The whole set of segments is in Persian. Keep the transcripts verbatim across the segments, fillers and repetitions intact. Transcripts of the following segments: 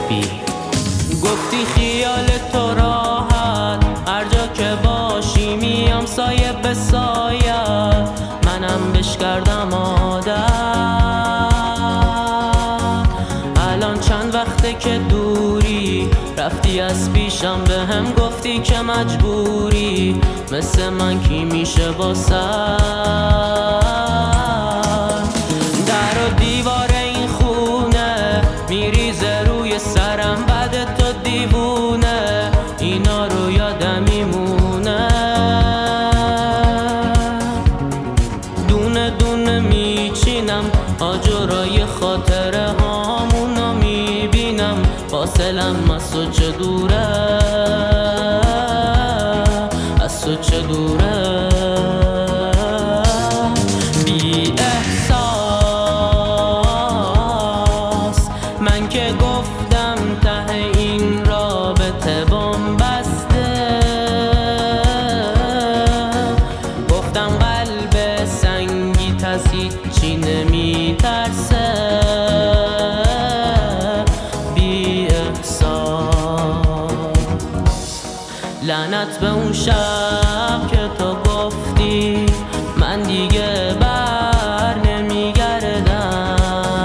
بی. گفتی خیال تو راحت، هر جا که باشی میام سایه به سایه، منم بش کردم عادت. الان چند وقته که دوری، رفتی از پیشم به هم گفتی که مجبوری، مثل من کی میشه با سر. در و دیوار این خونه میریزه روی سرم، بعد تو دیوونه اینا رو یادم میمونه. دونه دونه میچینم آجرای خاطره هامونو میبینم، فاصلم از تو چه دوره، از تو چه دوره. بی احساس من که گفتم ته این رابطه بن‌بسته، گفتم قلب سنگی از هیچی نمیترسه. بی احساس لعنت به اون شب که تو گفتی من دیگه بر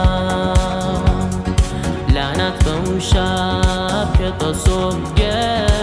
نمیگردم، لعنت به اون شب که تا صبح